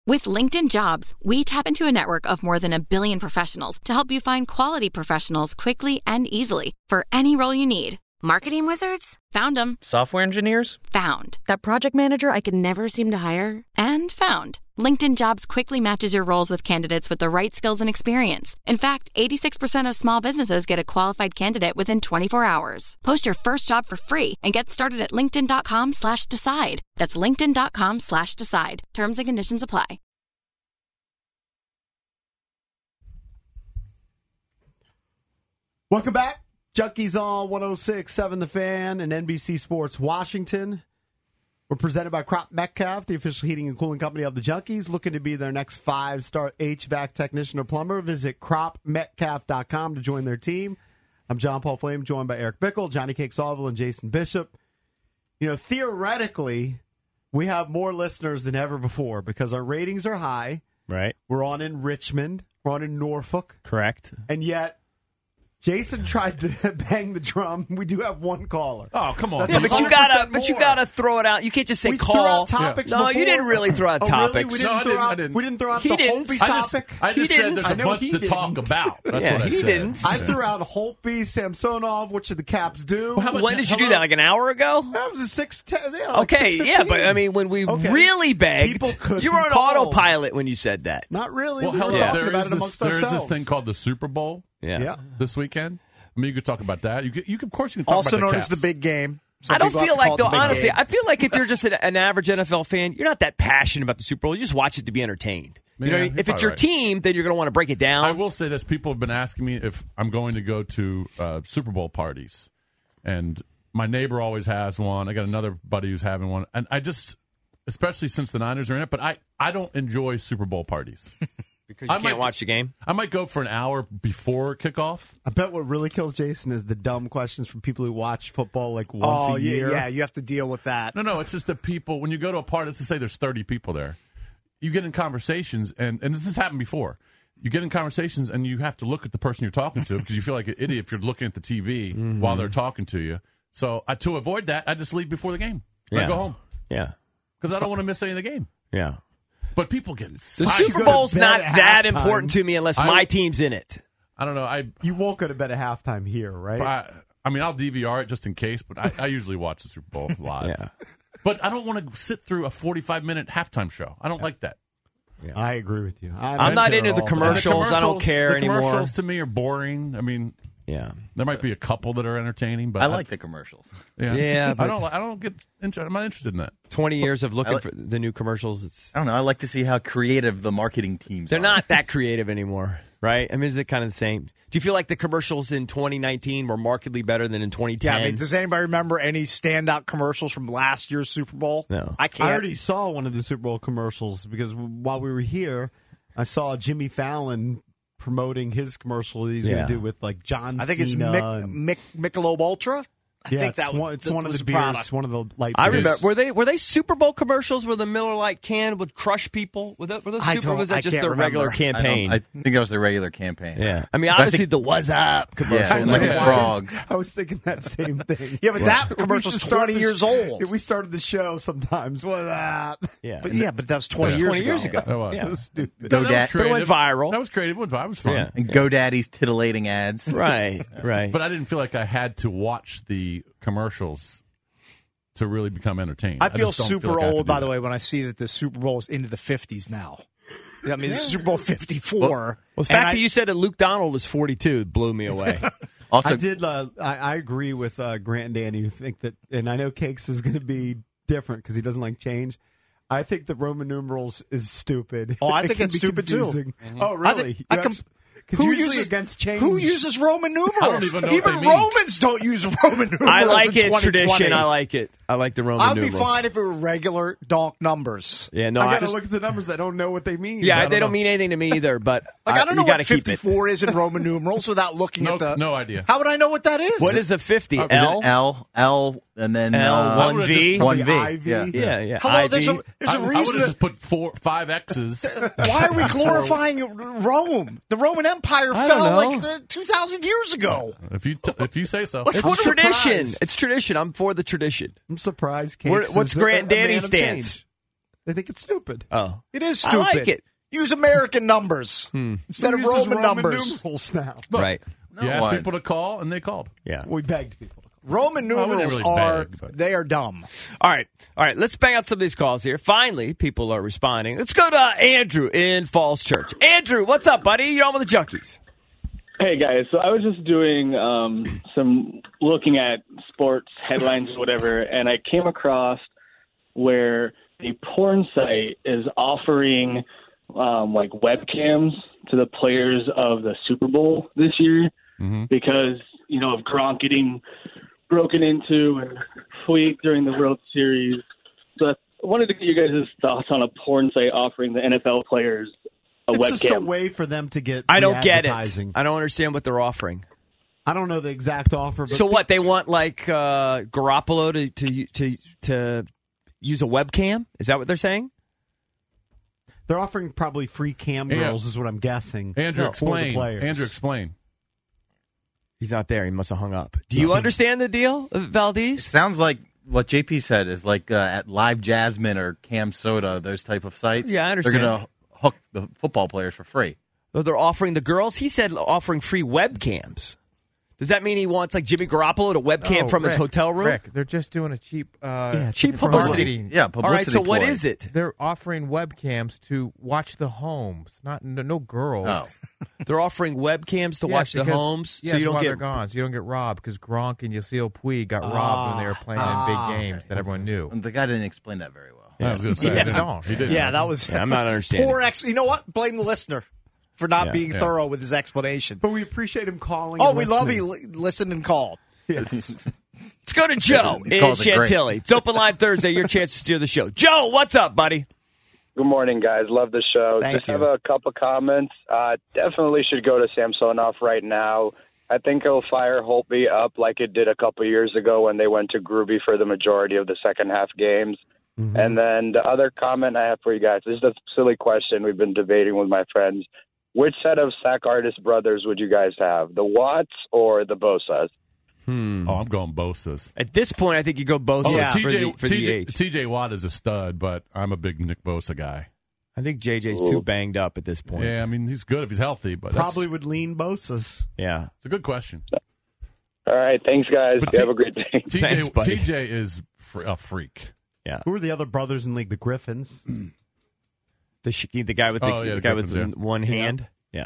With LinkedIn Jobs, we tap into a network of more than 1 billion professionals to help you find quality professionals quickly and easily for any role you need. Marketing wizards? Found them. Software engineers? Found. That project manager I could never seem to hire? And found. LinkedIn Jobs quickly matches your roles with candidates with the right skills and experience. In fact, 86% of small businesses get a qualified candidate within 24 hours. Post your first job for free and get started at linkedin.com/decide. That's linkedin.com/decide. Terms and conditions apply. Welcome back. Junkies on 106.7 The Fan and NBC Sports Washington. We're presented by Crop Metcalf, the official heating and cooling company of the Junkies. Looking to be their next 5-star HVAC technician or plumber. Visit cropmetcalf.com to join their team. I'm John Paul Flame, joined by Eric Bickle, Johnny Cake Salville, and Jason Bishop. You know, theoretically, we have more listeners than ever before because our ratings are high. Right. We're on in Richmond. We're on in Norfolk. Correct. And yet, Jason tried to bang the drum. We do have one caller. Oh, come on. Yeah, but you gotta throw it out. You can't just say we call. Threw out topics No, before. you didn't really throw out topics. Really? I didn't. We didn't throw out He the didn't. Holtby topic. I just said there's a bunch to talk about. That's what I said. Didn't. I threw out Holtby, Samsonov. What should the Caps do? Well, when did you do that? Like an hour ago? That was a 6:10. Yeah, Okay, yeah, but I mean, when we really begged, you were on autopilot when you said that. Not really. Well, we were talking about it amongst there is ourselves. this thing called the Super Bowl. Yeah. This weekend. I mean, you could talk about that. You can, of course, you can talk also about known the as the big game. I don't feel like, though, honestly, game. I feel like if you're just an average NFL fan, you're not that passionate about the Super Bowl. You just watch it to be entertained. You know, if it's your team, then you're going to want to break it down. I will say this. People have been asking me if I'm going to go to Super Bowl parties. And my neighbor always has one. I got another buddy who's having one. And I just, especially since the Niners are in it, but I don't enjoy Super Bowl parties. Because you can't watch the game? I might go for an hour before kickoff. I bet what really kills Jason is the dumb questions from people who watch football like once a year. Yeah, you have to deal with that. No, it's just that people, when you go to a party, let's just say there's 30 people there, you get in conversations, and this has happened before. You get in conversations, and you have to look at the person you're talking to because you feel like an idiot if you're looking at the TV while they're talking to you. So to avoid that, I just leave before the game. I go home. Yeah. Because I don't want to miss any of the game. Yeah. But people get the Super Bowl's not that important to me unless my team's in it. I don't know. You won't go to bed at halftime here, right? I mean, I'll DVR it just in case, but I usually watch the Super Bowl live. Yeah. But I don't want to sit through a 45-minute halftime show. I don't like that. Yeah. I agree with you. I'm not into the commercials. I don't care anymore. Commercials to me are boring. I mean, yeah, there might be a couple that are entertaining, but I like the commercials. Yeah, I don't get. I'm not interested in that. 20 years of looking for the new commercials. I don't know. I like to see how creative the marketing teams. They're not that creative anymore, right? I mean, is it kind of the same? Do you feel like the commercials in 2019 were markedly better than in 2010? Yeah, I mean, does anybody remember any standout commercials from last year's Super Bowl? No, I can't. I already saw one of the Super Bowl commercials because while we were here, I saw Jimmy Fallon promoting his commercial that he's going to do with like John Cena. I think it's Michelob Ultra. I think it's one of the beers, product. one of the light beers. I remember. Were they Super Bowl commercials where the Miller Lite can would crush people? Were those Super? Was that just their regular campaign? I think that was their regular campaign. Yeah, I mean, obviously the "What's Up" commercial. Yeah, like the frogs. I was thinking that same thing. Yeah, but that commercial's 20 years old. We started the show sometimes. What's up? Yeah, but that was 20 years ago. That was. So stupid. That was creative. It went viral. That was creative. It was fun. Yeah. And GoDaddy's titillating ads. Right. But I didn't feel like I had to watch the commercials to really become entertained. I feel just don't super like I have to old, do by that. the way, when I see that the Super Bowl is into the 50s now. I mean, it's Super Bowl 54. Well, the fact that you said that Luke Donald is 42 blew me away. Also, I did. I agree with Grant and Danny who think that, and I know Cakes is going to be different because he doesn't like change. I think the Roman numerals is stupid. Oh, I think it's stupid confusing. too. Oh, really? Because usually against change. Who uses Roman numerals? I don't even know Even what they mean. Romans don't use Roman numerals. I like in it. Tradition. 2020. I like it. I like the Roman I'd numerals. be fine if it were regular donk numbers. Yeah, no, I got to look at the numbers. I don't know what they mean. Yeah, they don't mean anything to me either. But I don't know you got what to keep 54 is in Roman numerals without looking at the. No idea. How would I know what that is? What is a 50? Is it L, and then L, 1V, 1V. Yeah. Hello, IV. there's a I reason. would have just put 5 X's. Why are we glorifying Rome? The Roman Empire I fell don't know. like 2,000 years ago. If you say so. It's tradition. It's tradition. I'm for the tradition. I'm surprised. Cakes What's is Grant a man Danny's of stance? change. They think it's stupid. Oh, It is I stupid. like it. Use American numbers instead of Who uses Roman numbers. numerals now. Right. You asked one. people to call, and they called. Yeah. We begged people. Roman Well, we didn't numerals really are beg, but- they are dumb. All right. Let's bang out some of these calls here. Finally, people are responding. Let's go to Andrew in Falls Church. Andrew, what's up, buddy? You're on with the Junkies. Hey guys, so I was just doing some looking at sports headlines or whatever, and I came across where a porn site is offering like webcams to the players of the Super Bowl this year because, you know, of Gronk getting broken into and fleeked during the World Series. So I wanted to get you guys' thoughts on a porn site offering the NFL players a It's webcam. just a way for them to get. I free don't get it. advertising. I don't understand what they're offering. I don't know the exact offer. But So what? They want like Garoppolo to use a webcam? Is that what they're saying? They're offering probably free cam Yeah. girls, is what I'm guessing. Andrew, for the explain. players. Andrew, explain. He's not there. He must have hung up. Do you understand the deal, Valdez? Sounds like what JP said is like at Live Jasmine or Cam Soda, those type of sites. Yeah, I understand. They're going to hook the football players for free. Oh, they're offering the girls? He said offering free webcams. Does that mean he wants like Jimmy Garoppolo to webcam from his hotel room? Rick, they're just doing a cheap Cheap publicity. marketing. Yeah, All publicity right, so what ploy. is it? They're offering webcams to watch the homes, not no girls. Oh. They're offering webcams to Yes, watch the because- homes, yes, so you don't while get they're gone, so you don't get robbed because Gronk and Yasiel Puig got robbed when they were playing in big games that everyone knew. And the guy didn't explain that very well. I was going to say, Yeah. no, he didn't. Yeah, that was. Yeah, I'm not understanding. Poor You know what? Blame the listener for not Yeah. being thorough with his explanation. But we appreciate him calling. Oh, and we love listening. he listened and called. Yes. Let's go to Joe These in calls are great. Chantilly. It's Open Line Thursday. Your chance to steer the show. Joe, what's up, buddy? Good morning, guys. Love the show. Thank Just you. have a couple comments. Definitely should go to Samsonov right now. I think he'll fire Holtby up like it did a couple years ago when they went to Groovy for the majority of the second half games. And then the other comment I have for you guys, this is a silly question we've been debating with my friends. Which set of sack artist brothers would you guys have, the Watts or the Bosas? Oh, I'm going Bosa's. At this point, I think you go Bosa Oh, Yeah. for the age. TJ Watt is a stud, but I'm a big Nick Bosa guy. I think JJ's too banged up at this point. Yeah, I mean, he's good if he's healthy, but Probably would lean Bosa's. Yeah. it's a good question. All right. Thanks, guys. But You have a great day. Thanks, buddy. TJ is a freak. Yeah. Who are the other brothers in league? The Griffins. The guy with the with Griffins, one hand. Yeah.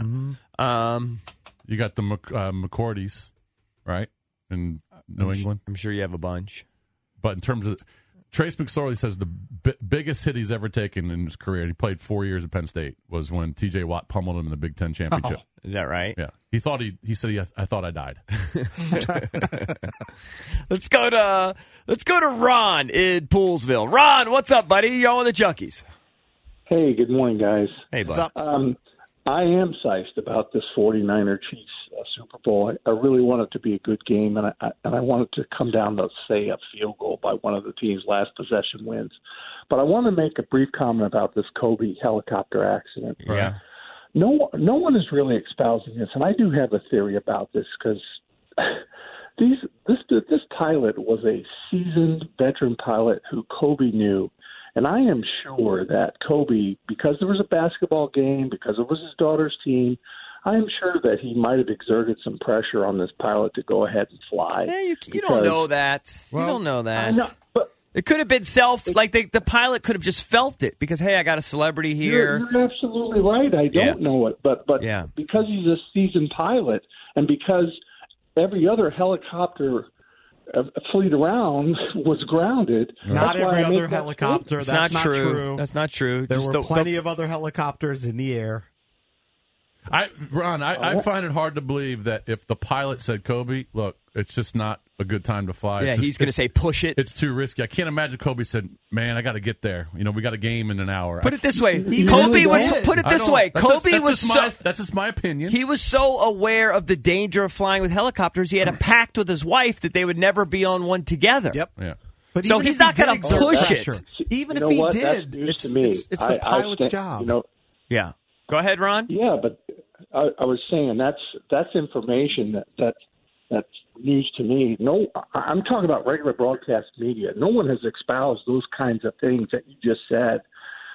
You got the McCourties, right, in New England. I'm sure you have a bunch. But in terms of Trace McSorley says the biggest hit he's ever taken in his career, and he played 4 years at Penn State, was when T.J. Watt pummeled him in the Big Ten championship. Is that right? Yeah, he thought he said I thought I died. Let's go to Ron in Poolsville. Ron, what's up, buddy? You're on with the Junkies. Hey, good morning, guys. Hey, bud. What's up? I am psyched about this 49er Chiefs Super Bowl. I really want it to be a good game, and I want it to come down to, say, a field goal by one of the team's last possession wins. But I want to make a brief comment about this Kobe helicopter accident. Yeah. No one is really espousing this, and I do have a theory about this because this pilot was a seasoned veteran pilot who Kobe knew. And I am sure that Kobe, because there was a basketball game, because it was his daughter's team, I am sure that he might have exerted some pressure on this pilot to go ahead and fly. Yeah, you don't know that. You don't know that. I know, but It could have been the pilot could have just felt it because, hey, I got a celebrity here. You're absolutely right. I don't know it, but Yeah. because he's a seasoned pilot, and because every other helicopter fleet around was grounded. Not that's why every I make other that helicopter. It's That's not true. That's not true. There Just were plenty of other helicopters in the air. Ron, I find it hard to believe that if the pilot said, Kobe, look, it's just not a good time to fly. Yeah, It's just- he's going to say push it. it's too risky. I can't imagine Kobe said, man, I got to get there. You know, we got a game in an hour. Put it this way. He Kobe really was. did. Put it I this don't- way. that's Kobe just- was so. That's just my opinion. He was so aware of the danger of flying with helicopters. He had a pact with his wife that they would never be on one together. Yep. Yeah. But So even he's if he not gonna did exert push it. pressure, even You know if he what? That's did, news it's to me. it's the pilot's job. You know, Yeah. Go ahead, Ron. yeah, but I was saying that's information that's news to me. No, I'm talking about regular broadcast media. No one has espoused those kinds of things that you just said.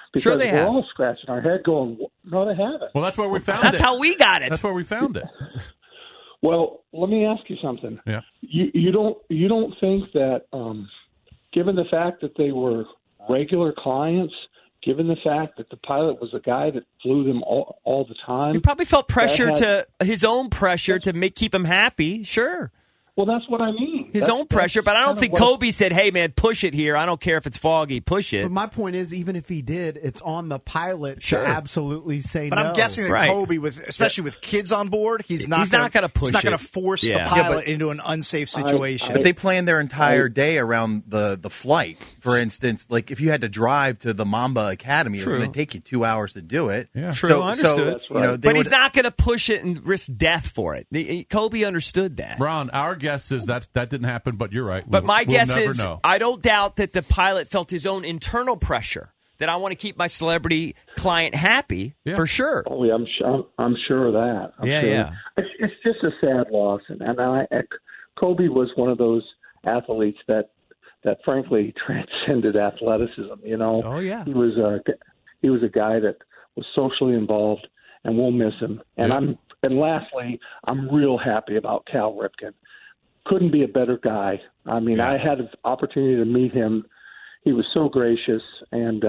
Because Sure they we're have. all scratching our head going, no, they haven't. Well, that's where we found it. That's how we got it. That's where we found it. Well, let me ask you something. Yeah. You don't think that, given the fact that they were regular clients, given the fact that the pilot was a guy that flew them all the time, He probably felt pressure that his own pressure to keep him happy. Sure. Well, that's what I mean. His own pressure, but I don't think Kobe said, hey, man, push it here. I don't care if it's foggy. Push it. But my point is, even if he did, it's on the pilot Sure. to absolutely say But no. I'm guessing that Right. Kobe, especially with kids on board, he's not not gonna push He's not going to it. force Yeah. the pilot into an unsafe situation. But they plan their entire day around the flight. For instance, like if you had to drive to the Mamba Academy, it was True. going to take you 2 hours to do it. Yeah. True, So, understood. you know, But he's not going to push it and risk death for it. Kobe understood that. Ron, our guess is that didn't happen, but you're right. But my We'll guess never is, know. I don't doubt that the pilot felt his own internal pressure that I want to keep my celebrity client happy for sure. Oh, yeah, I'm sure of that. I'm Yeah, sure. yeah. It's just a sad loss, and Kobe was one of those athletes that frankly transcended athleticism. You know, Oh, yeah. he was a guy that was socially involved, and we'll miss him. And lastly, I'm real happy about Cal Ripken. Couldn't be a better guy. I mean, I had an opportunity to meet him. He was so gracious, and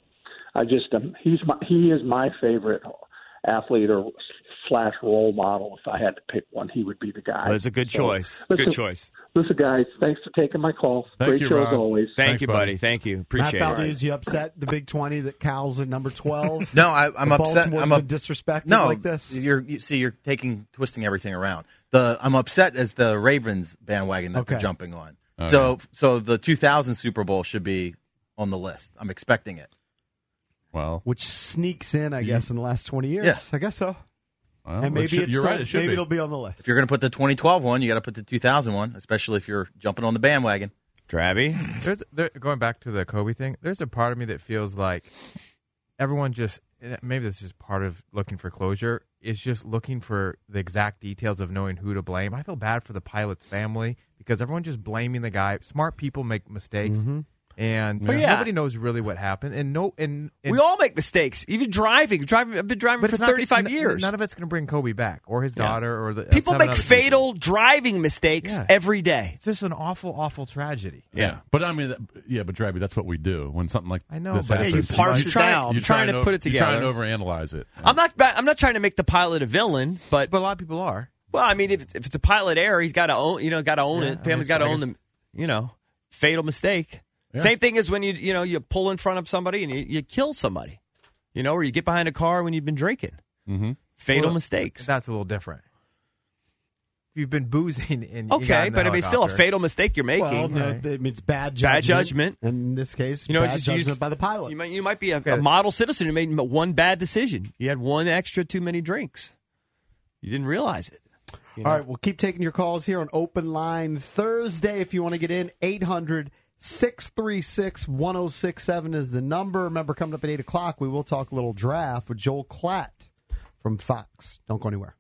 he is my favorite athlete or / role model. If I had to pick one, he would be the guy. Well, it's a good choice. It's a good choice. Listen, guys, thanks for taking my call. Great show as always. Thank you, buddy. Thank you. Appreciate Matt it. Valdez, you upset the Big 20 that Cal's at number 12? No, I'm upset. Baltimore's been disrespected no, like this. You're twisting everything around. I'm upset as the Ravens bandwagon that they're jumping on. Oh, So the 2000 Super Bowl should be on the list. I'm expecting it. Well, Which sneaks in, I guess, in the last 20 years. Yeah. I guess so. well, And maybe you're right. It should maybe be. it'll be on the list. If you're going to put the 2012 one, you got to put the 2000 one, especially if you're jumping on the bandwagon. Drabby? Going back to the Kobe thing, there's a part of me that feels like everyone just, maybe this is part of looking for closure, is just looking for the exact details of knowing who to blame. I feel bad for the pilot's family because everyone just blaming the guy. Smart people make mistakes. And nobody knows really what happened. And we all make mistakes. Even driving. I've been driving for 35 years. None of it's going to bring Kobe back or his daughter or the People 7 make other fatal driving mistakes every day. It's just an awful, awful tragedy. Yeah. But I mean, but Drabby, that's what we do when something like I know, this but happens. you parse it down. You're trying to put it together. You're trying to overanalyze it. I'm not trying to make the pilot a villain, but a lot of people are. Well, I mean, if it's a pilot error, he's got to own. Got to own it. Family's got to own the, fatal mistake. Yeah. Same thing as when you pull in front of somebody and you kill somebody, or you get behind a car when you've been drinking. Mm-hmm. Fatal mistakes. That's a little different. If you've been boozing and okay, but I mean, still a fatal mistake you're making. Well, it's bad judgment. Bad judgment. In this case, it's bad just judgment by the pilot. You might be a model citizen who made one bad decision. You had one extra too many drinks. You didn't realize it. All right, we'll keep taking your calls here on Open Line Thursday. If you want to get in, 800-636-1067 is the number. Remember, coming up at 8 o'clock, we will talk a little draft with Joel Klatt from Fox. Don't go anywhere.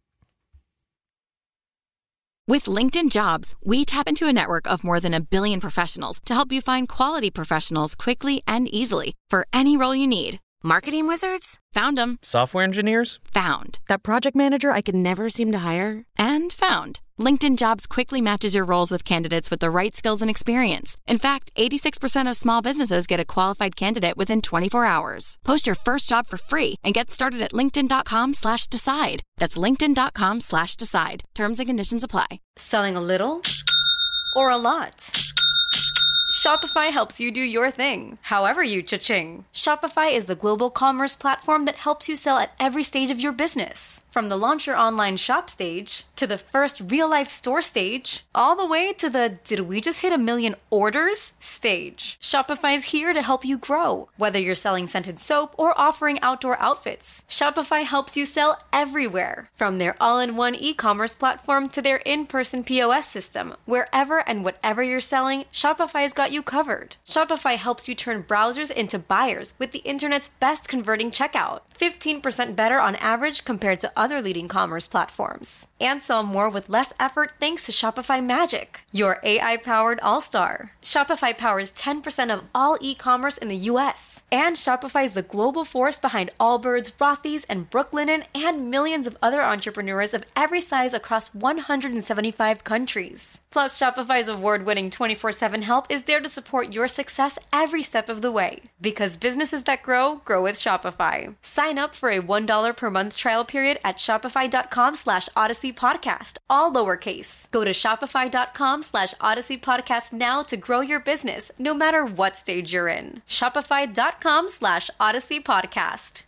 With LinkedIn Jobs, we tap into a network of more than 1 billion professionals to help you find quality professionals quickly and easily for any role you need. Marketing wizards? Found them. Software engineers? Found. That project manager I could never seem to hire? And found. LinkedIn Jobs quickly matches your roles with candidates with the right skills and experience. In fact, 86% of small businesses get a qualified candidate within 24 hours. Post your first job for free and get started at linkedin.com/decide. That's linkedin.com/decide. Terms and conditions apply. Selling a little or a lot? Shopify helps you do your thing, however you cha-ching. Shopify is the global commerce platform that helps you sell at every stage of your business. From the launch your online shop stage, to the first real-life store stage, all the way to the did we just hit 1 million orders stage. Shopify's here to help you grow. Whether you're selling scented soap or offering outdoor outfits, Shopify helps you sell everywhere. From their all-in-one e-commerce platform to their in-person POS system, wherever and whatever you're selling, Shopify's got got you covered. Shopify helps you turn browsers into buyers with the internet's best converting checkout. 15% better on average compared to other leading commerce platforms. And sell more with less effort thanks to Shopify Magic, your AI-powered all-star. Shopify powers 10% of all e-commerce in the U.S. And Shopify is the global force behind Allbirds, Rothy's, and Brooklinen, and millions of other entrepreneurs of every size across 175 countries. Plus, Shopify's award-winning 24/7 help is there to support your success every step of the way. Because businesses that grow, grow with Shopify. Sign up for a $1 per month trial period at shopify.com/Odyssey Podcast, all lowercase. Go to shopify.com/Odyssey Podcast now to grow your business, no matter what stage you're in. Shopify.com/Odyssey Podcast.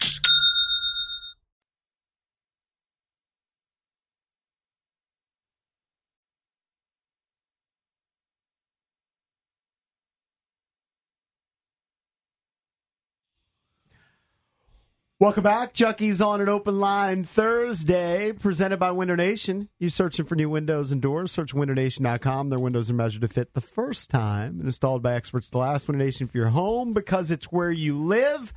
Welcome back. Junkies on an open line Thursday, presented by Window Nation. You searching for new windows and doors? Search WindowNation.com. Their windows are measured to fit the first time and installed by experts the last. Window Nation for your home, because it's where you live.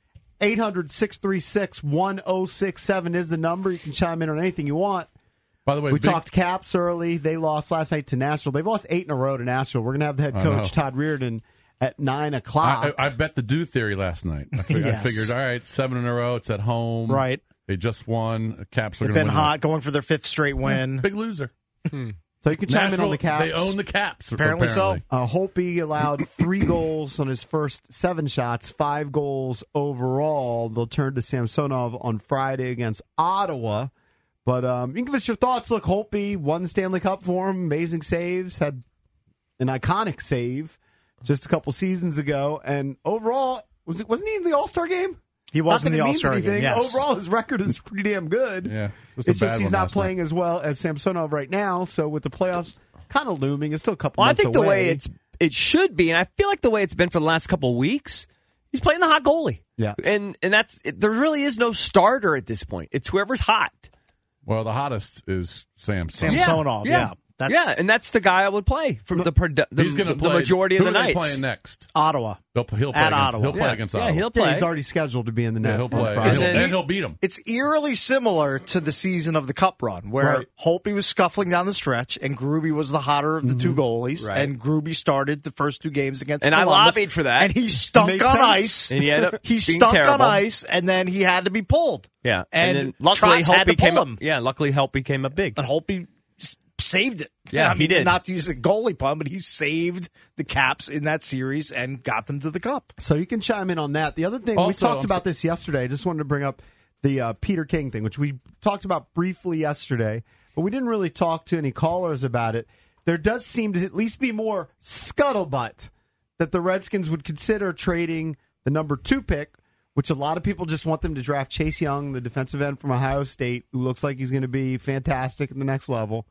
800-636-1067 is the number. You can chime in on anything you want. By the way, we talked Caps early. They lost last night to Nashville. They've lost 8 in a row to Nashville. We're going to have the head coach, Todd Reardon, at 9 o'clock. I bet the do theory last night. I figured, all right, 7 in a row. It's at home. Right. They just won. Caps are They've going to been win. hot, going for their 5th straight win. Big loser. So you can chime in on the Caps. They own the Caps. Apparently so. Holtby allowed 3 goals on his first 7 shots, 5 goals overall. They'll turn to Samsonov on Friday against Ottawa. But you can give us your thoughts. Look, Holtby won the Stanley Cup for him. Amazing saves. Had an iconic save just a couple seasons ago. And overall, wasn't he in the All-Star game? He was in the All-Star game, yes. Overall, his record is pretty damn good. Yeah. It's just he's not playing as well as Samsonov right now. So with the playoffs kind of looming, it's still a couple months away. I think the way it should be, and I feel like the way it's been for the last couple of weeks, he's playing the hot goalie. Yeah. And there really is no starter at this point. It's whoever's hot. Well, the hottest is Samsonov. Samsonov, yeah. And that's the guy I would play for the majority of the nights. Who are they playing next? Ottawa. He'll play At against, Ottawa. He'll play against Ottawa. He'll play. He's already scheduled to be in the net. Yeah, he'll play. on Friday. And he'll beat him. It's eerily similar to the season of the Cup run, where Holtby was scuffling down the stretch, and Gruby was the hotter of the two goalies, and Gruby started the first 2 games against Columbus. I lobbied for that. And he stunk on ice. And he ended up he being stunk terrible. on ice, and then he had to be pulled. Yeah. And then luckily Trotz had to Holtby came pull up. him. Yeah, luckily Holtby came up big. And Holtby saved it. Yeah, I mean, he did. Not to use a goalie pun, but he saved the Caps in that series and got them to the Cup. So you can chime in on that. The other thing, we talked about this yesterday. I just wanted to bring up the Peter King thing, which we talked about briefly yesterday, but we didn't really talk to any callers about it. There does seem to at least be more scuttlebutt that the Redskins would consider trading the number 2 pick, which a lot of people just want them to draft Chase Young, the defensive end from Ohio State, who looks like he's going to be fantastic at the next level,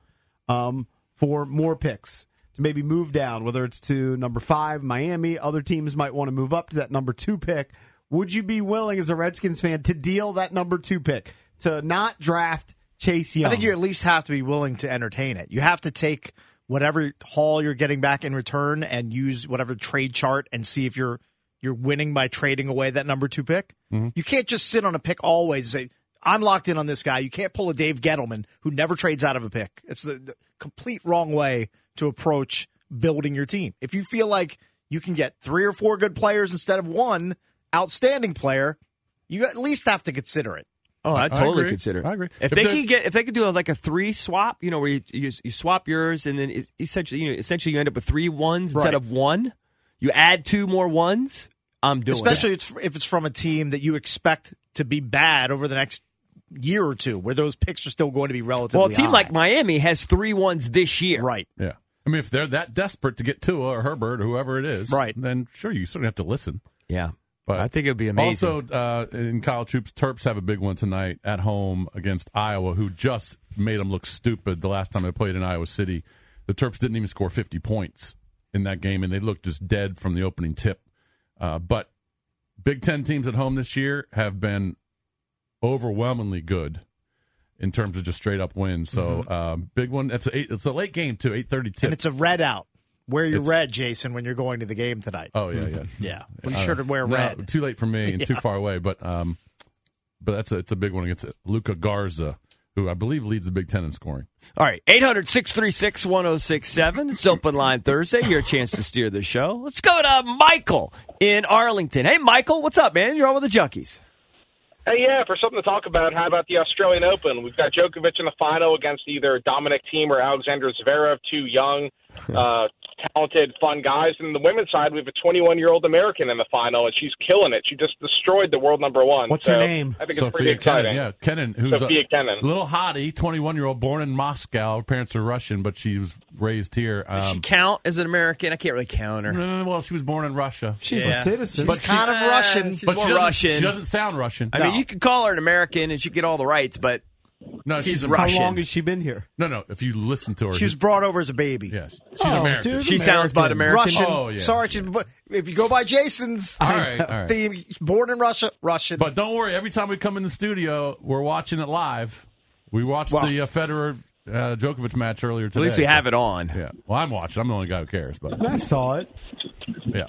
for more picks to maybe move down, whether it's to number 5, Miami. Other teams might want to move up to that number 2 pick. Would you be willing, as a Redskins fan, to deal that number 2 pick, to not draft Chase Young? I think you at least have to be willing to entertain it. You have to take whatever haul you're getting back in return and use whatever trade chart and see if you're winning by trading away that number 2 pick. Mm-hmm. You can't just sit on a pick always and say, I'm locked in on this guy. You can't pull a Dave Gettleman who never trades out of a pick. It's the complete wrong way to approach building your team. If you feel like you can get 3 or 4 good players instead of 1 outstanding player, you at least have to consider it. Oh, I'd totally consider it. I agree. If they could do like a 3 swap, where you swap yours and then essentially you end up with 3 1s instead of 1. You add 2 more 1s. I'm doing Especially it. if it's from a team that you expect to be bad over the next year or 2, where those picks are still going to be relatively Well, a team high. like Miami has 3 1s this year. Right. Yeah. I mean, if they're that desperate to get Tua or Herbert or whoever it is, then sure, you certainly have to listen. Yeah. But I think it would be amazing. Also, in college hoops, Terps have a big one tonight at home against Iowa, who just made them look stupid the last time they played in Iowa City. The Terps didn't even score 50 points in that game, and they looked just dead from the opening tip. But Big Ten teams at home this year have been overwhelmingly good in terms of just straight-up wins. So big one. It's a late game, too, 8:30 tip. And it's a red out. Wear your red, Jason, when you're going to the game tonight. Oh yeah. Yeah. Be sure to wear red. Too late for me and too far away, but it's a big one against Luka Garza, who I believe leads the Big Ten in scoring. All right, 800-636-1067. It's Open Line Thursday. Your chance to steer the show. Let's go to Michael in Arlington. Hey, Michael, what's up, man? You're on with the Junkies. Hey, yeah, for something to talk about, how about the Australian Open? We've got Djokovic in the final against either Dominic Thiem or Alexander Zverev, two young, talented, fun guys. And the women's side, we have a 21-year-old American in the final, and she's killing it. She just destroyed the world number one. What's her name? I think Sophia it's pretty exciting. Kenin, Kenin, who's Sophia Kenin. a little hottie, 21-year-old, born in Moscow. Her parents are Russian, but she was raised here. Does she count as an American? I can't really count her. Well, she was born in Russia. She's a citizen. She's kind of Russian. She's But more she doesn't- Russian. She doesn't sound Russian. I mean, you could call her an American and she get all the rights, but No, she's How Russian. long has she been here? No. If you listen to her, She was brought over as a baby. yes, she's American. dude. She sounds about American. Russian. Oh, yeah. Sorry, if you go by Jason's All right. theme, born in Russia, Russian. But don't worry. Every time we come in the studio, we're watching it live. We watched the Federer Djokovic match earlier today. At least we have it on. Yeah. Well, I'm watching. I'm the only guy who cares. But I saw it. yeah.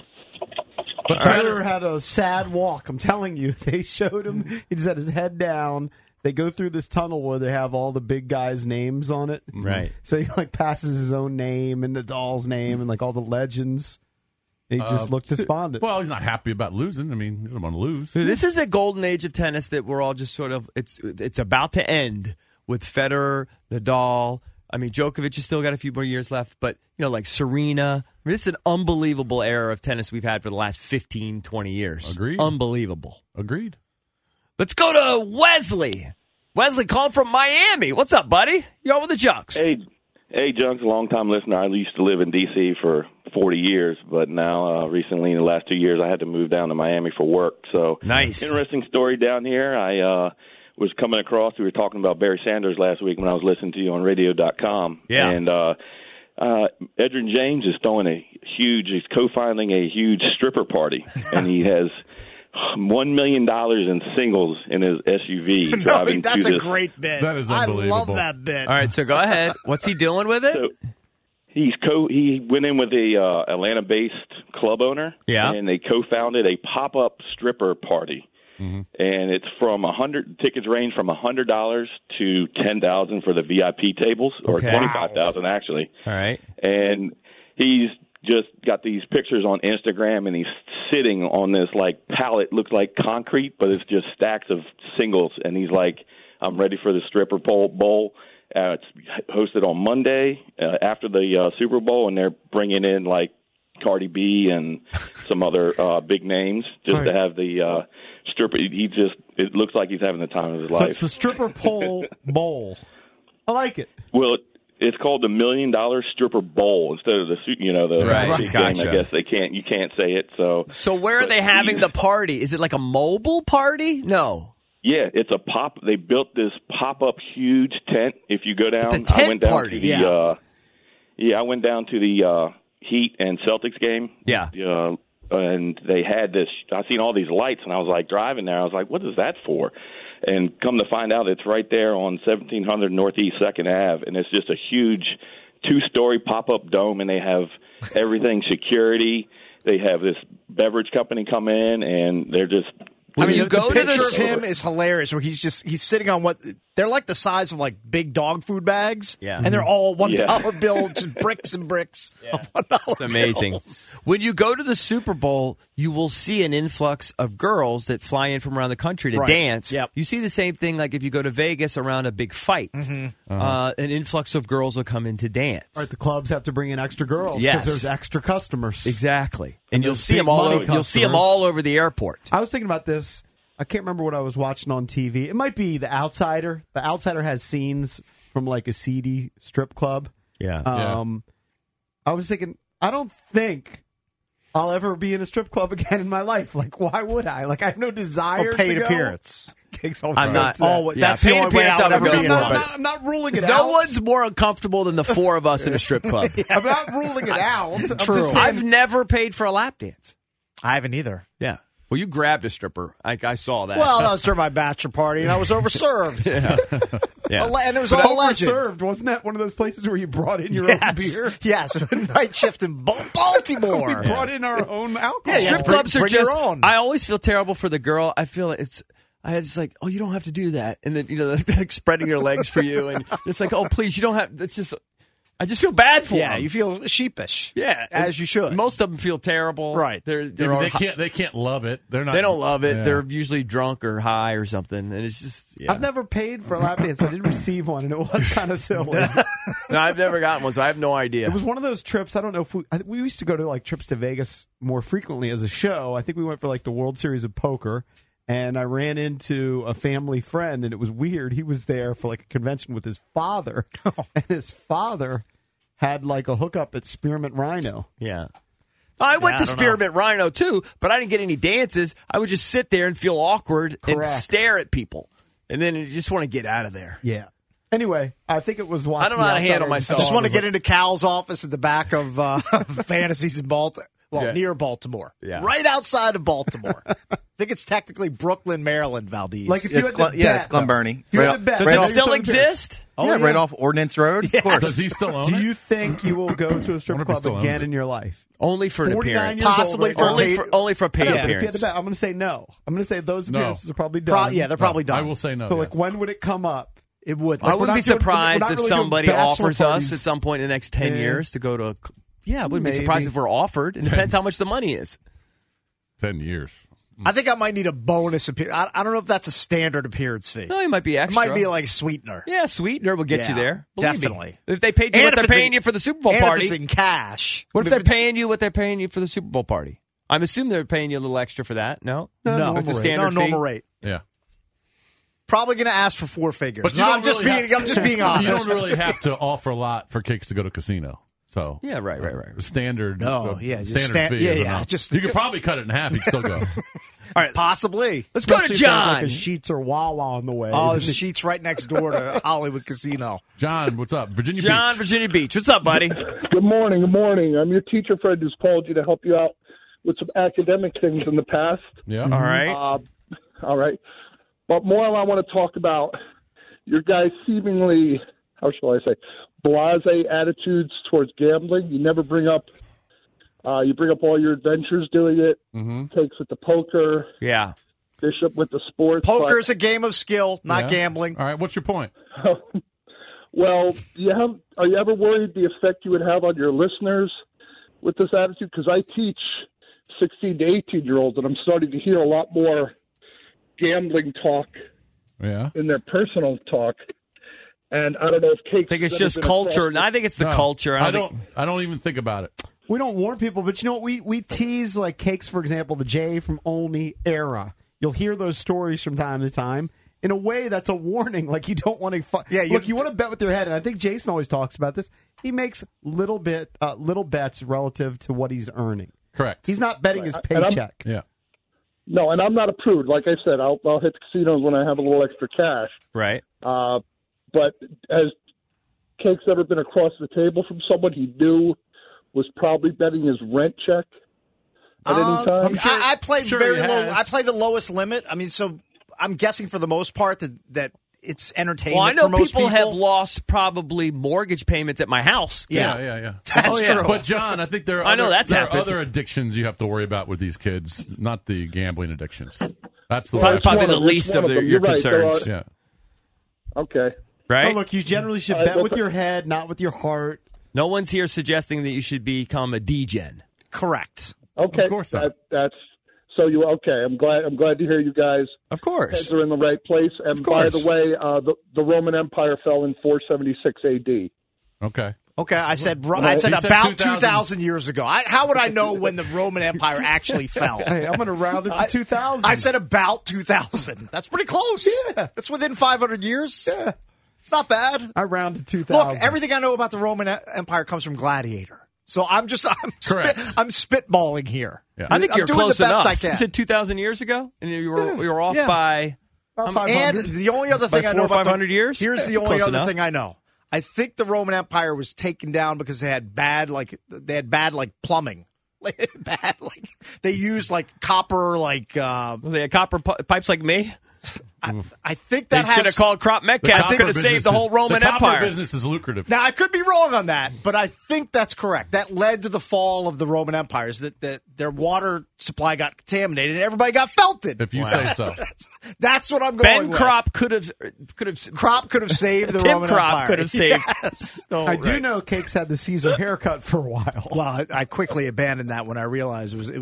But Federer had a sad walk. I'm telling you. They showed him. He just had his head down. They go through this tunnel where they have all the big guys' names on it. Right. So he passes his own name and Nadal's name and all the legends. He just looked despondent. Well, he's not happy about losing. I mean, he doesn't want to lose. This is a golden age of tennis that we're all just sort of it's about to end with Federer, Nadal. I mean, Djokovic has still got a few more years left, but like Serena. I mean, this is an unbelievable era of tennis we've had for the last 15, 20 years. Agreed. Unbelievable. Agreed. Let's go to Wesley. Wesley calling from Miami. What's up, buddy? You're on with the Junks. Hey, Junks, a long-time listener. I used to live in D.C. for 40 years, but now recently in the last 2 years I had to move down to Miami for work. So nice. Interesting story down here. I was coming across, we were talking about Barry Sanders last week when I was listening to you on radio.com. Yeah. And Edgerrin James is he's co-founding a huge stripper party, and he has $1 million in singles in his SUV driving that's to a this. great bit. That is I unbelievable. love that bit. All right, so go ahead. What's he doing with it? So he went in with a Atlanta-based club owner, Yeah. and they co-founded a pop-up stripper party. Mm-hmm. And it's from tickets range from $100 to $10,000 for the VIP tables, or Okay. $25,000 actually. All right. And he's just got these pictures on Instagram, and he's sitting on this pallet, looks like concrete, but it's just stacks of singles. And he's like, "I'm ready for the stripper bowl." It's hosted on Monday after the Super Bowl, and they're bringing in Cardi B and some other big names just to have the stripper. It looks like he's having the time of his So life. it's the stripper pole bowl. I like it. Well, it's called the $1 Million Stripper Bowl instead of the Right, big gotcha. game. I guess you can't say it. So where are they having the party? Is it like a mobile party? No. yeah, it's a pop. They built this pop-up huge tent. If you go down, It's a tent I went down party. to the I went down to the Heat and Celtics game. Yeah. And they had this. I seen all these lights, and I was driving there. I was like, "What is that for?" And come to find out, it's right there on 1700 Northeast 2nd Ave, and it's just a huge 2-story pop-up dome, and they have everything security. They have this beverage company come in, and they're just. The picture of him is hilarious. Where he's sitting on they're like the size of big dog food bags. Yeah. And they're all $1 bills, just bricks and bricks of $1 It's amazing. bills. When you go to the Super Bowl, you will see an influx of girls that fly in from around the country to Right. dance. Yep. You see the same thing if you go to Vegas around a big fight. An influx of girls will come in to dance. Right, the clubs have to bring in extra girls Yes. because there's extra customers. Exactly. And you'll those see big them all money over, you'll see them customers. all over the airport. I was thinking about this. I can't remember what I was watching on TV. It might be The Outsider. The Outsider has scenes from a seedy strip club. Yeah. I was thinking, I don't think I'll ever be in a strip club again in my life. Why would I? I have no desire Or paid to go. appearance. I'm not. That's the paid only way appearance I would I would ever go be for, in one. I'm not ruling it out. No one's more uncomfortable than the four of us in a strip club. I'm not ruling it out. I'm True. just saying, I've never paid for a lap dance. I haven't either. Yeah. Well, you grabbed a stripper. I saw that. Well, that was during my bachelor party, and I was overserved. Yeah. And it was all alleged. Overserved. Wasn't that one of those places where you brought in your own beer? Yes, night shift in Baltimore. We brought in our own alcohol. Yeah, Strip clubs are bring just. your own. I always feel terrible for the girl. I feel it's. I was like, oh, you don't have to do that, and then like spreading your legs for you, and it's like, oh, please, you don't have. It's just. I just feel bad for them. Yeah, you feel sheepish. Yeah, as you should. Most of them feel terrible. Right. They can't love it. They don't love it. Yeah. They're usually drunk or high or something, and it's just. Yeah. I've never paid for a lap dance, so I didn't receive one, and it was kind of silly. No, I've never gotten one, so I have no idea. It was one of those trips. I don't know if we used to go to like trips to Vegas more frequently as a show. I think we went for like the World Series of Poker. And I ran into a family friend, and it was weird. He was there for like a convention with his father, and his father had like a hookup at Spearmint Rhino. Yeah. I went to Spearmint Rhino too, but I didn't get any dances. I would just sit there and feel awkward and stare at people. And then you just want to get out of there. Yeah. Anyway, I think it was watching. I don't know how to handle myself. I just want to get into Cal's office at the back of Fantasies in Baltimore. Well, near Baltimore. Yeah. Right outside of Baltimore. I think it's technically Brooklyn, Maryland, Valdez. Like if you it's Glen Burnie. Does it still exist? Right off Ordnance Road. Yes. Of course. Does he still own Do it? you think you will go to a strip club again in your life? Only for an 49 appearance. years Possibly old, for right? only for a paid If you had appearance. to bet, I'm going to say no. I'm going to say those No. appearances are probably done. they're probably done. I will say no. So, yes. like, when would it come up? It would. I wouldn't be surprised if really somebody doing bachelor offers parties. us at some point in the next 10 years to go to. Yeah, I wouldn't be Maybe. surprised if we're offered. It depends how much the money is. 10 years. I think I might need a bonus appearance. I don't know if that's a standard appearance fee. No, it might be It extra. might be like a sweetener. Yeah, sweetener will get you there. Believe me. Definitely. If they paid you And what if they're it's paying you for the Super Bowl and party. if it's in cash. What if But they're paying you what they're paying you for the Super Bowl party? I'm assuming they're paying you a little extra for that. No? No, It's a standard fee? normal rate. Yeah. Probably going to ask for four figures. But you No, don't I'm just really being honest. You don't really have to offer a lot for cakes to go to casino. So Yeah, right. standard. just fee. is yeah. enough. Just you could probably cut it in half. You'd still go. All right, possibly. Let's go to Especially if there's, John. like a Sheetz or Wawa on the way. Oh, there's Sheets right next door to Hollywood Casino. John, what's up? Virginia John, Beach. Virginia Beach. What's up, buddy? Good morning. Good morning. I'm your teacher friend who's called you to help you out with some academic things in the past. Yeah. All right. All right. But more I want to talk about your guys' seemingly, how shall I say, blasé attitudes towards gambling. You never bring up, you bring up all your adventures doing it, takes with the poker, Yeah. Bishop with the sports. Poker's a game of skill, not gambling. All right. What's your point? Well, are you ever worried the effect you would have on your listeners with this attitude? Because I teach 16 to 18-year-olds, and I'm starting to hear a lot more gambling talk in their personal talk. And I don't know if Cakes. I think it's just culture. I think it's the culture. I don't even think about it. We don't warn people, but you know what? We tease like Cakes, for example, the Jay from Olney era. You'll hear those stories from time to time. In a way, that's a warning. Like you don't want to. Look, you want to bet with your head, and I think Jason always talks about this. He makes little bets relative to what he's earning. Correct. He's not betting his paycheck. Yeah. No, and I'm not a prude. Like I said, I'll hit the casinos when I have a little extra cash. Right. But has Cakes ever been across the table from someone he knew was probably betting his rent check at any time? I play very low. has. I play the lowest limit. I mean, so I'm guessing for the most part that it's entertainment. Well, I know for most people have lost probably mortgage payments at my house. Yeah. That's true. But John, I think there are other addictions you have to worry about with these kids, not the gambling addictions. That's the That's probably the least of your You're right, concerns. Yeah. Okay. Right? No, look, you generally should bet with your head, not with your heart. No one's here suggesting that you should become a degen. Correct. Okay. Of course not. That's so you okay. I'm glad to hear you guys. Of course. Heads are in the right place. And by the way, the Roman Empire fell in 476 AD. Okay. Okay, I said He said about 2000. 2,000 years ago. How would I know when the Roman Empire actually fell? Hey, I'm going to round it to 2,000. I said about 2,000. That's pretty close. Yeah. That's within 500 years. Yeah. It's not bad. I rounded 2,000. Look, everything I know about the Roman Empire comes from Gladiator. So I'm Correct. I'm spitballing here. Yeah. I think I'm you're doing close the best enough. I can. You said 2,000 years ago, and you were off Yeah. by About And 500. the only other By thing I know 400 or about 500 years. Here's the only Close other enough. thing I know. I think the Roman Empire was taken down because they had bad plumbing. bad. Like they used like copper, like they had copper pipes like me. I think that they should have called Crop Metcalf. Could have saved the whole Roman Empire. The business is lucrative. Now I could be wrong on that, but I think that's correct. That led to the fall of the Roman empires. That their water supply got contaminated and everybody got felted. If you say so. That's what I'm going Ben with. Crop could have saved the Tim Roman Crop Empire. could have saved. Yes. I do know Cakes had the Caesar haircut for a while. Well, I quickly abandoned that when I realized I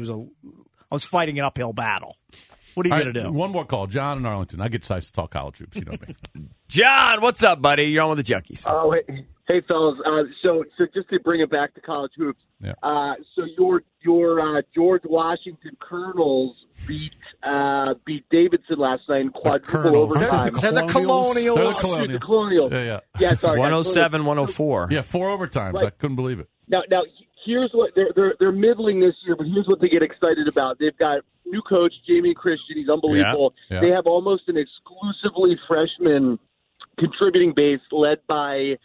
was fighting an uphill battle. What are you going to do? One more call. John in Arlington. I get excited to talk college hoops. You know me. John, what's up, buddy? You're on with the Junkies. Oh, hey fellas. So just to bring it back to college hoops. Yeah. So your George Washington Colonels beat Davidson last night in quadruple overtime. They're the Colonials. The Colonials. Yeah. Sorry. 107-104. Yeah, 4 overtimes. Right. I couldn't believe it. Now here's what they're middling this year, but here's what they get excited about. They've got new coach Jamie Christian. He's unbelievable. Yeah. They have almost an exclusively freshman contributing base led by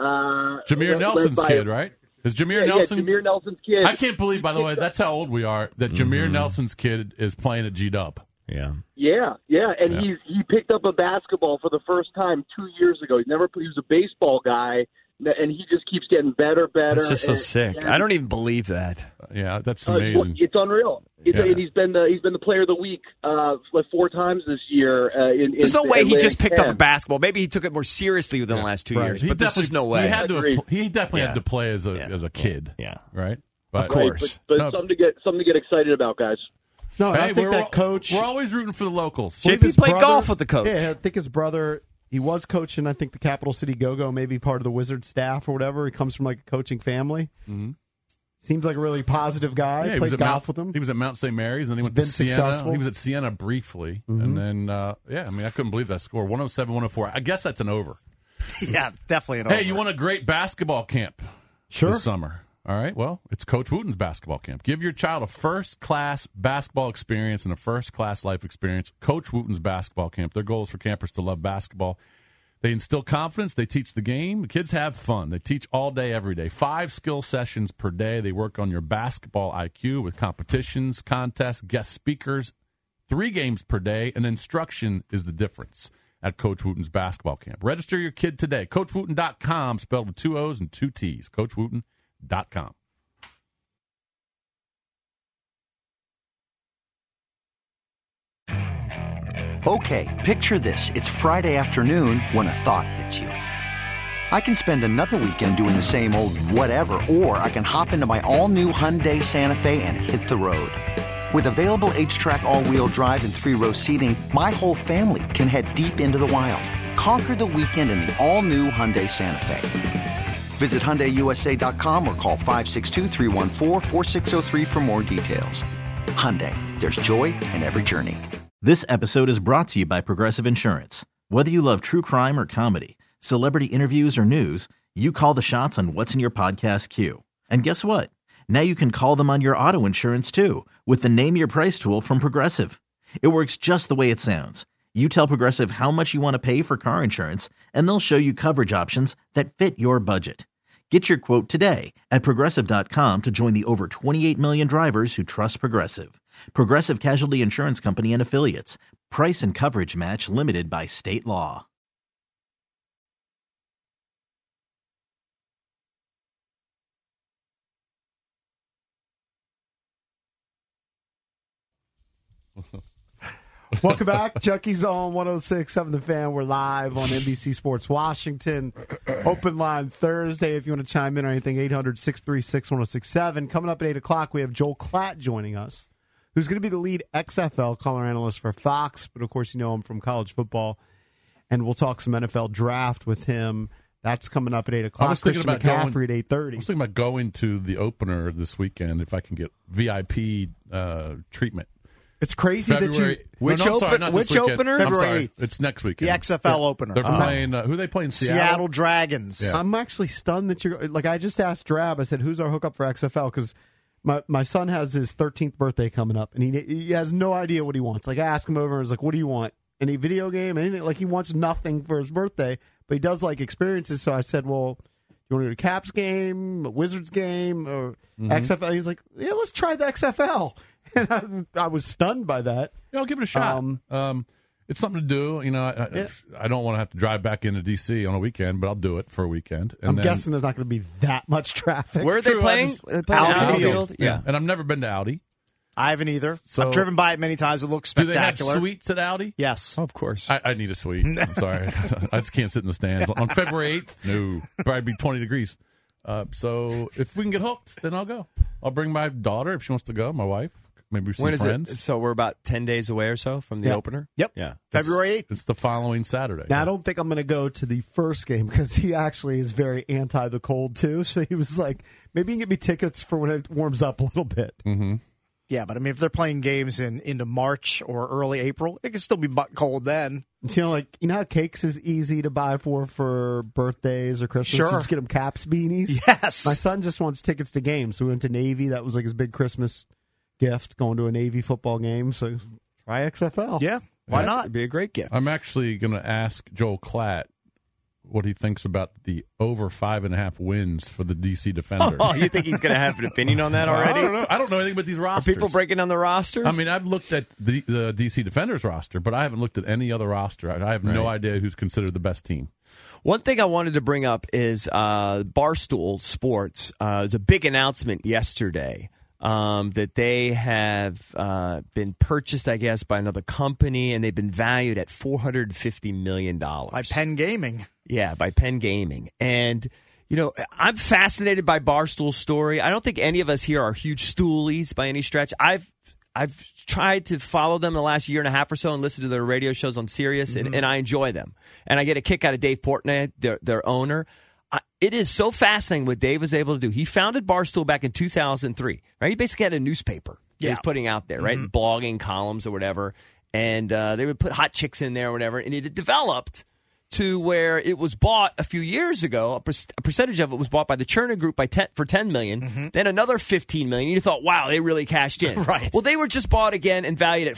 Jameer Nelson's kid, right? Is Jameer Nelson? Yeah, Jameer Nelson's kid. I can't believe, by the way, that's how old we are, that Jameer Nelson's kid is playing at G-Dub. Yeah. Yeah, and he picked up a basketball for the first time 2 years ago. He was a baseball guy, and he just keeps getting better. It's just so sick. I don't even believe that. Yeah, that's amazing. It's unreal. And he's been the player of the week like 4 times this year. There's no way he just picked up a basketball. basketball. Maybe he took it more seriously within the last 2 years, but there's just no way. He definitely had to play as a kid. Yeah. Right? Of course. But something to get excited about, guys. No, hey, I think that coach. We're always rooting for the locals. JP played golf with the coach. Yeah, I think his brother. He was coaching, I think, the Capital City Go-Go, maybe part of the Wizard staff or whatever. He comes from like a coaching family. Mm-hmm. Seems like a really positive guy. Yeah, Played golf with him. He was at Mount St. Mary's, and then he went Been to Siena. successful. He was at Siena briefly, and then I couldn't believe that score 107-104. I guess that's an over. Yeah, it's definitely an over. Hey, you want a great basketball camp this summer? All right, well, it's Coach Wooten's basketball camp. Give your child a first-class basketball experience and a first-class life experience. Coach Wooten's basketball camp. Their goal is for campers to love basketball. They instill confidence. They teach the game. The kids have fun. They teach all day, every day. 5 skill sessions per day. They work on your basketball IQ with competitions, contests, guest speakers. 3 games per day, and instruction is the difference at Coach Wooten's basketball camp. Register your kid today. CoachWooten.com, spelled with 2 O's and 2 T's. CoachWooten.com. Okay, picture this. It's Friday afternoon when a thought hits you. I can spend another weekend doing the same old whatever, or I can hop into my all-new Hyundai Santa Fe and hit the road. With available H-Track all-wheel drive and 3-row seating, my whole family can head deep into the wild. Conquer the weekend in the all-new Hyundai Santa Fe. Visit HyundaiUSA.com or call 562-314-4603 for more details. Hyundai, there's joy in every journey. This episode is brought to you by Progressive Insurance. Whether you love true crime or comedy, celebrity interviews or news, you call the shots on what's in your podcast queue. And guess what? Now you can call them on your auto insurance too with the Name Your Price tool from Progressive. It works just the way it sounds. You tell Progressive how much you want to pay for car insurance, and they'll show you coverage options that fit your budget. Get your quote today at Progressive.com to join the over 28 million drivers who trust Progressive. Progressive Casualty Insurance Company and Affiliates. Price and coverage match limited by state law. Welcome back. Junkies on 106.7 The Fan. We're live on NBC Sports Washington. Open line Thursday if you want to chime in or anything, 800-636-1067. Coming up at 8 o'clock, we have Joel Klatt joining us, who's going to be the lead XFL color analyst for Fox. But, of course, you know him from college football. And we'll talk some NFL draft with him. That's coming up at 8 o'clock. I was thinking about McCaffrey at 8:30. I was thinking about going to the opener this weekend if I can get VIP treatment. It's crazy February, that you... Which opener? February 8th. It's next weekend. The XFL opener. They're playing, who are they playing? Seattle Dragons. Yeah. I'm actually stunned that you're... Like, I just asked Drab, I said, who's our hookup for XFL? Because my son has his 13th birthday coming up, and he has no idea what he wants. Like, I ask him over, and I was like, what do you want? Any video game? Anything? Like, he wants nothing for his birthday, but he does like experiences. So I said, well, you want to go to Caps game, a Wizards game, or Mhm. XFL? He's like, yeah, let's try the XFL. And I was stunned by that. Yeah, I'll give it a shot. It's something to do. You know, I don't want to have to drive back into D.C. on a weekend, but I'll do it for a weekend. And I'm then, guessing there's not going to be that much traffic. Where are they True, playing? I just- Audi Field. Yeah. And I've never been to Audi. I haven't either. So- I've driven by it many times. It looks Do they have spectacular. suites at Audi? Yes. Of course. I need a suite. I'm sorry. I just can't sit in the stands. On February 8th, no, probably be 20 degrees. So if we can get hooked, then I'll go. I'll bring my daughter if she wants to go, my wife, maybe some When is friends. it? So we're about 10 days away or so from the Yeah. opener? Yep. Yeah. February 8th. It's the following Saturday. Now, I don't think I'm going to go to the first game because he actually is very anti the cold, too. So he was like, maybe you can get me tickets for when it warms up a little bit. Mm-hmm. Yeah, but I mean, if they're playing games into March or early April, it can still be butt cold then. You know how cakes is easy to buy for birthdays or Christmas? Sure. You just get them Caps beanies. Yes. My son just wants tickets to games. So we went to Navy. That was like his big Christmas gift, going to a Navy football game. So try XFL. Yeah. Why That'd not? be a great gift. I'm actually going to ask Joel Klatt what he thinks about the over 5.5 wins for the DC Defenders. Oh, you think he's going to have an opinion on that already? I don't know anything about these Are rosters. people breaking down the rosters? I mean, I've looked at the DC Defenders roster, but I haven't looked at any other roster. I have no idea who's considered the best team. One thing I wanted to bring up is Barstool Sports. There's a big announcement yesterday that they have been purchased, I guess, by another company, and they've been valued at $450 million. By Penn Gaming. Yeah, by Penn Gaming. And, you know, I'm fascinated by Barstool's story. I don't think any of us here are huge stoolies by any stretch. I've tried to follow them the last year and a half or so and listen to their radio shows on Sirius, and I enjoy them. And I get a kick out of Dave Portnoy, their owner. It is so fascinating what Dave was able to do. He founded Barstool back in 2003, right? He basically had a newspaper he was putting out there, right? Blogging columns or whatever. And they would put hot chicks in there or whatever. And it had developed to where it was bought a few years ago. A percentage of it was bought by the Chernin Group for $10 million. Then another $15 million. You thought, wow, they really cashed in. Right. Well, they were just bought again and valued at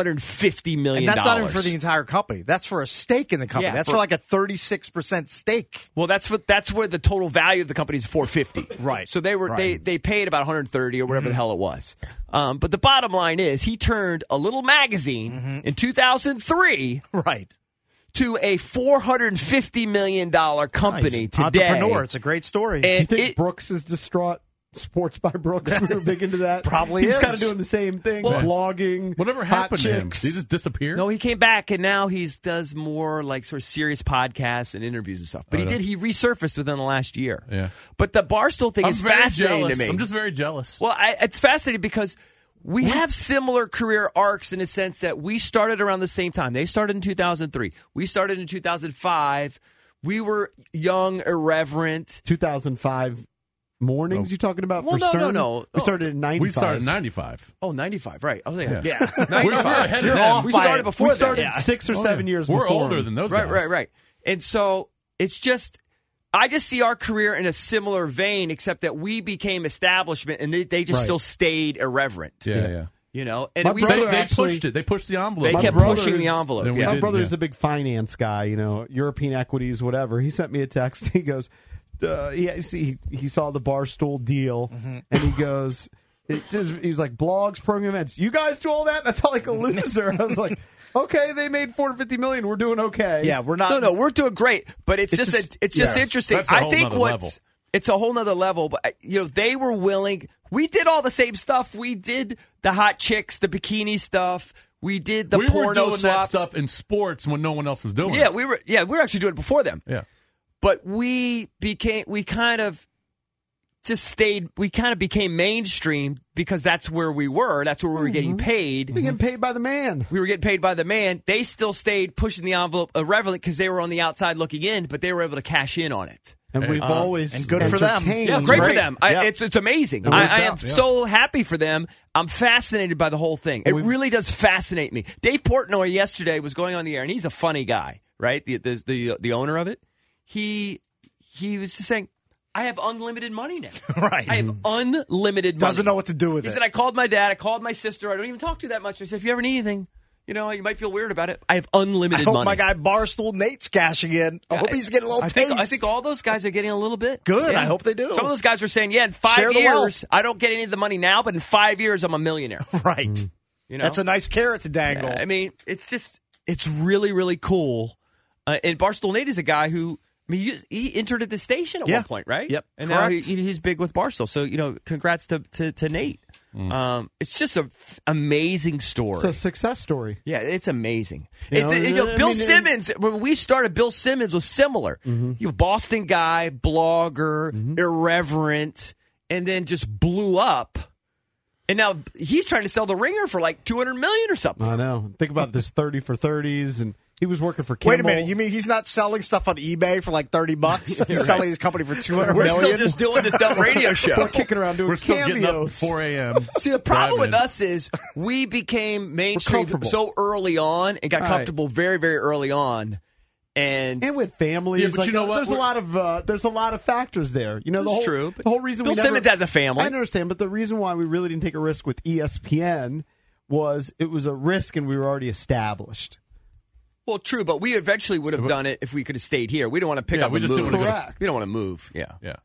$450 million. And that's not even for the entire company. That's for a stake in the company. Yeah, that's for like a 36% stake. Well, that's where the total value of the company is $450. Right. So they paid about $130 or whatever the hell it was. But the bottom line is he turned a little magazine in 2003 right to a $450 million company Nice. today. Entrepreneur. It's a great story. Do you And think Brooks is distraught? Sports by Brooks. We were big into that. Probably He was is. kind of doing the same thing. Blogging. Whatever hot happened to him? chicks. Did he just disappear? No, he came back and now he does more like sort of serious podcasts and interviews and stuff. But he resurfaced within the last year. Yeah. But the Barstool thing I'm is very fascinating jealous. to me. I'm just very jealous. Well, it's fascinating because we have similar career arcs in the sense that we started around the same time. They started in 2003. We started in 2005. We were young, irreverent. 2005 mornings you talking about? Well, for Stern? no. We started in 95. We started in 95. Oh, 95, right. Oh, yeah. Yeah. 95. We're ahead of them. We started before We started that. 6 or 7 years We're before. older than those Right, guys. right. And so it's just, I just see our career in a similar vein, except that we became establishment and they just Right. still stayed irreverent. Yeah. You know, and My we brother They actually- pushed it. They pushed the envelope. They My kept brother pushing the is- envelope. Then we Yeah. My did, brother's yeah. a big finance guy, European equities, whatever. He sent me a text. He goes, he saw the Barstool deal, and he goes, he was like, blogs, program events. You guys do all that? And I felt like a loser. I was like, okay, they made $450 million. We're doing okay. Yeah, we're not. No, we're doing great, but it's just yes. interesting. That's a I whole think nother level. it's a whole nother level. But they were willing. We did all the same stuff. We did the hot chicks, the bikini stuff. We did the we were porno doing swaps. that stuff in sports when no one else was doing Yeah, it. we were actually doing it before them. Yeah. But we kind of became mainstream because that's where we were. That's where we were getting paid. We getting paid by the man. We were getting paid by the man. They still stayed pushing the envelope irrelevant because they were on the outside looking in, but they were able to cash in on it. And we've always and good for them. entertained. Yeah, great for Great. them. Yeah. It's amazing. It worked I am out, so happy for them. I'm fascinated by the whole thing. It really does fascinate me. Dave Portnoy yesterday was going on the air, and he's a funny guy, right? The owner of it. He was just saying, I have unlimited money now. Right. I have unlimited money. Doesn't know what to do with He it. said, I called my dad. I called my sister. I don't even talk to you that much. I said, if you ever need anything, You know, you might feel weird about it. I have unlimited I hope money. my guy Barstool Nate's cashing in. I hope he's getting a little taste. I think all those guys are getting a little bit. Good. Yeah. I hope they do. Some of those guys were saying, in 5 Share the years, wealth. I don't get any of the money now, but in 5 years, I'm a millionaire. Right. You know? That's a nice carrot to dangle. I mean, it's really, really cool. And Barstool Nate is a guy who, I mean, he entered at the station at one point, right? Yep. And Correct. now he's big with Barstool. So, congrats to Nate. It's just an amazing story. It's a success story. Yeah, it's amazing. I Bill mean, Simmons, when we started, Bill Simmons was similar. Boston guy, blogger, irreverent, and then just blew up. And now he's trying to sell the Ringer for like $200 million or something. I know. Think about this 30 for 30s, and he was working for Kimmel. Wait a minute. You mean he's not selling stuff on eBay for like $30? He's selling his company for $200 We're million? still just doing this dumb radio show. We're kicking around doing We're still cameos. getting up at 4 a.m. See, the problem with driving. us is we became mainstream comfortable. so early on and got Right. comfortable very, very early on. And with families, Yeah, but you know what? There's a lot of factors there. You know, That's true, but The whole reason Bill we never, Simmons has a family. I understand, but the reason why we really didn't take a risk with ESPN was it was a risk, and we were already established. Well, true, but we eventually would have done it if we could have stayed here. We don't want to pick up we and just move. didn't wanna go- Correct. We don't want to move. Yeah. Yeah.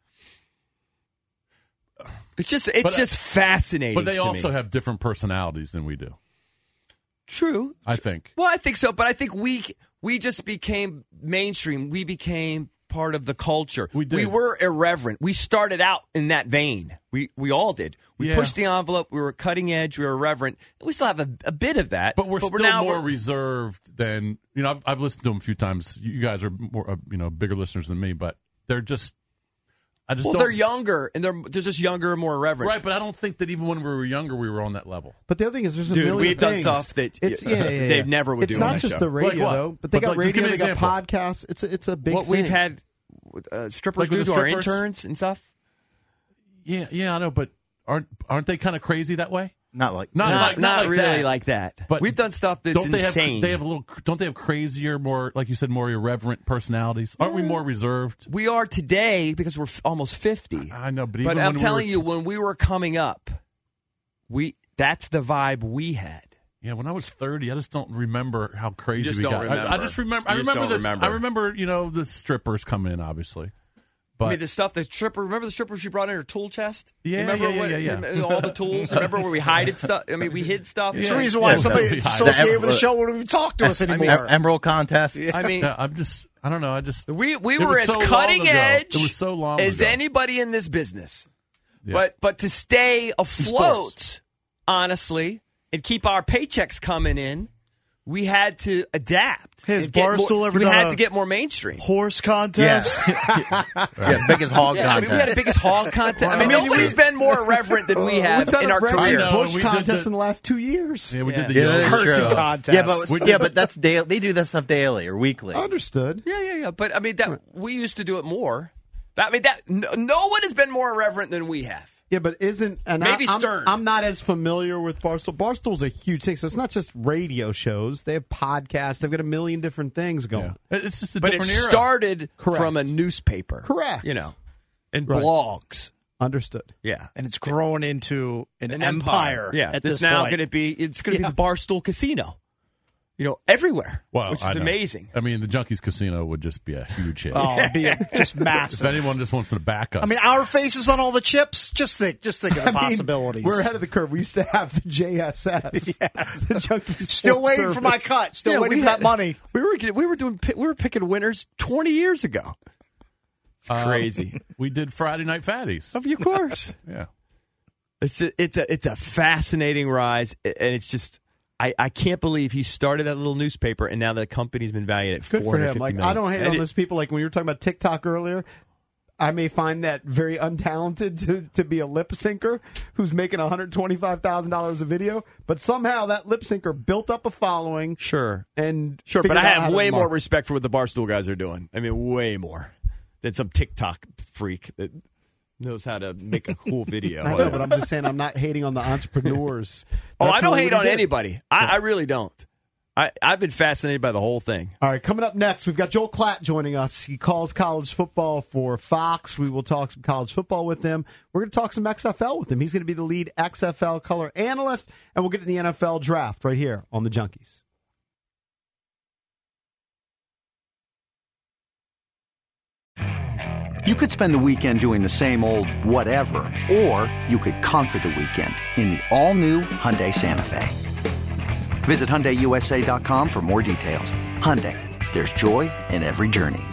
It's just But, fascinating. But they to also me. have different personalities than we do, True. I think. Well, I think so, but I think we just became mainstream. We became part of the culture. We did. We were irreverent. We started out in that vein. We all did. We Yeah. pushed the envelope. We were cutting edge. We were irreverent. We still have a bit of that. But we're still now more reserved than, I've listened to them a few times. You guys are more, bigger listeners than me, but they're just, Well, they're younger, and they're just younger and more irreverent. Right, but I don't think that even when we were younger, we were on that level. But the other thing is, there's a Dude, million we've done things. stuff that it's, Dave never would it's do not on that just show. the radio, Like what? though, but they But got just give radio, me they an got example. podcasts. It's a big What thing. we've had strippers Like with do the to our strippers? interns and stuff. Yeah, I know, but aren't they kind of crazy that way? Not like Not like really that. like that. But we've done stuff that's don't they insane. Don't they have crazier, more like you said, more irreverent personalities? Aren't we more reserved? We are today because we're almost 50. I know, but even I'm when telling we you, were, when we were coming up, that's the vibe we had. yeah, when I was 30, I just don't remember how crazy just we don't got. I remember. just remember. You I just remember don't this. remember. I remember, the strippers come in, obviously. But I mean, the stuff that stripper. Remember the stripper she brought in her tool chest? Yeah, remember yeah. all the tools. Remember where we hid stuff? I mean, we hid stuff. It's the reason why somebody associated with the show wouldn't even talk to us anymore. Emerald contest. I mean, I don't know. we it were was as so long cutting ago. edge It was so long as ago. anybody in this business. Yeah. But to stay afloat, honestly, and keep our paychecks coming in, we had to adapt. Has and get Barstool more, ever we done had a to get more mainstream. horse contest? Yeah, biggest hog Yeah, I mean, contest. we had the biggest hog contest. I mean, nobody's been more irreverent than we have We've done in a our Reggie career. know, Bush we did contest the- in the last 2 years. Yeah, we did the Yeah, that is yogurt true. show. contest. but that's daily. They do that stuff daily or weekly. Understood. Yeah. But I mean, we used to do it more. No one has been more irreverent than we have. Yeah, but Maybe Stern. I'm not as familiar with Barstool. Barstool's a huge thing, so it's not just radio shows. They have podcasts. They've got a million different things going. Yeah. It's just a But it different era. started Correct. from a newspaper. Correct. And Right. blogs. Understood. Yeah. And it's grown into an An empire. Yeah. at It's this now point. going to be. It's going to be the Barstool Casino. Everywhere. Well, which I is know. amazing. I mean, the Junkies Casino would just be a huge hit. Oh, it'd be just If massive. anyone just wants to back us, I mean, our faces on all the chips. Just think of the possibilities. We're ahead of the curve. We used to have the JSS. The Junkies Still Sports waiting for my Service. cut. Still Yeah, waiting we for that had- money. We were picking winners 20 years ago. It's crazy. we did Friday Night Fatties. Of course. Yeah. It's a fascinating rise, and it's just I can't believe he started that little newspaper, and now the company's been valued at Good for him. $450 Like million. I don't hate And on those people. Like when you were talking about TikTok earlier, I may find that very untalented to be a lip syncer who's making $125,000 a video, but somehow that lip syncer built up a following. Sure, and but figured I out how have to way more market. respect for what the Barstool guys are doing. I mean, way more than some TikTok freak that knows how to make a cool video. I know, but I'm just saying I'm not hating on the entrepreneurs. I That's don't really hate what on he did. anybody. I really don't. I've been fascinated by the whole thing. All right, coming up next, we've got Joel Klatt joining us. He calls college football for Fox. We will talk some college football with him. We're going to talk some XFL with him. He's going to be the lead XFL color analyst, and we'll get to the NFL draft right here on the Junkies. You could spend the weekend doing the same old whatever, or you could conquer the weekend in the all-new Hyundai Santa Fe. Visit HyundaiUSA.com for more details. Hyundai, there's joy in every journey.